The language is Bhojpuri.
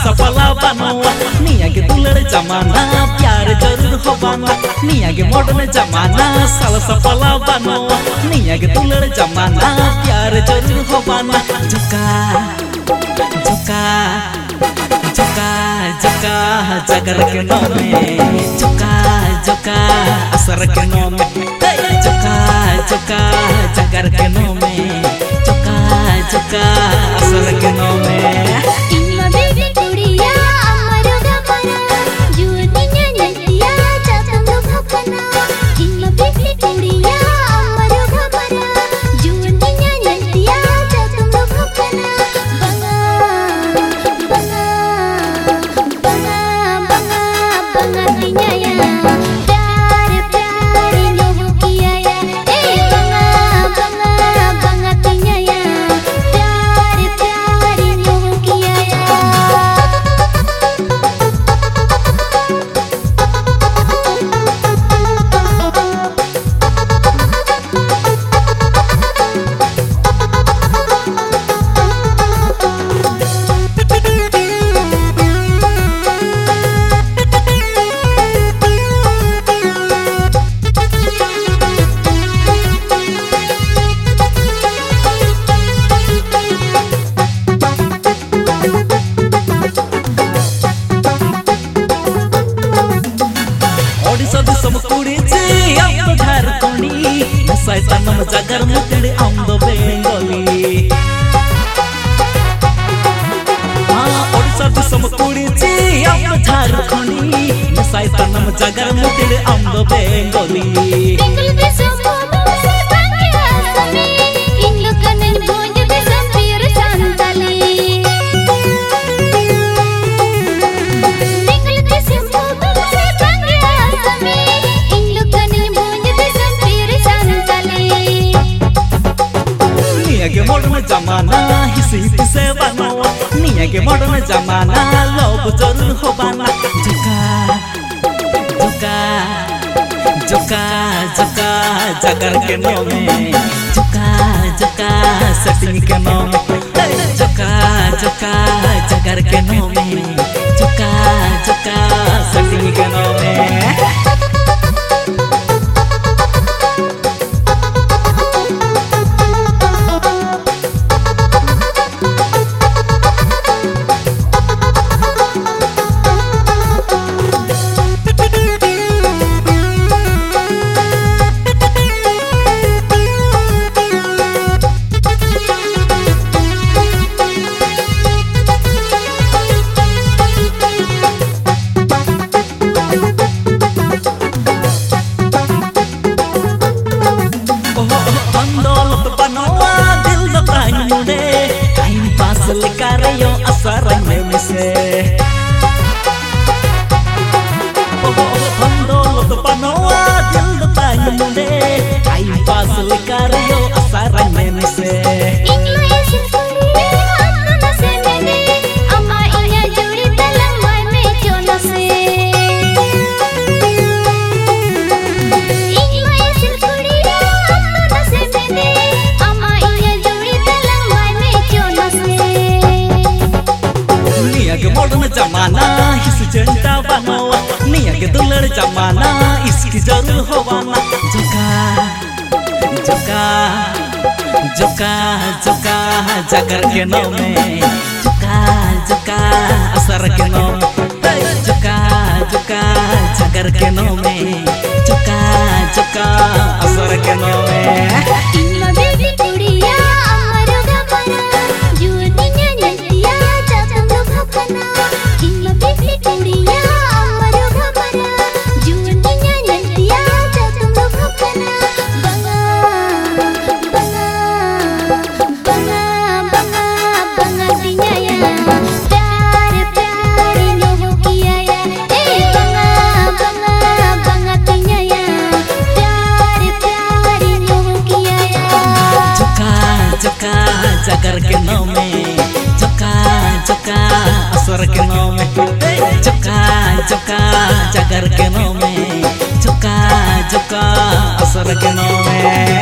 सफला बनवा निया के दुलड़ जमाना प्यार जरूर हो बाना निया के मॉडर्न जमाना साल सफला बनवा निया के दुलड़ जमाना प्यार जरूर हो बाना झुका झुका झुका झुका जगर के नामे झुका झुका असर के नामे झुका झुका जगर के नामे झुका झुका असर के नामे सैतान जगर मुतड़े आमदो बेंगली ओडिशा दिसम कुड़ी ची आम झारखंडी सैतान जगर मुतड़े आमदो बेंगली मॉडर्न जमाना हिसी से बनवा निया के मॉडर्न जमाना लोग जरूर हो बाना झुका झुका झुका झुका जगर के नामे झुका झुका सेटिंग के नामे झुका झुका जगर के नामे झुका झुका सेटिंग के नामे Yo asar me se Pandolo to panoa dil do tayo munde Ay pas lekar yo asar me se English puri hamno na se mene ama inya juri talang mai me chono se English puri hamno na se mene ama inya juri talang mai me chono se के मॉडर्न जमाना हिस जनता बनवा निया के दुलड़ जमाना इसकी जरूर होवाना झुका झुका झुका झुका जगर के नामे झुका झुका असर के नामे झुका झुका जगर के नामे झुका झुका असर के नामे जगर के नामे झुका झुका असर के नामे झुका झुका जगर के नामे झुका झुका असर के नामे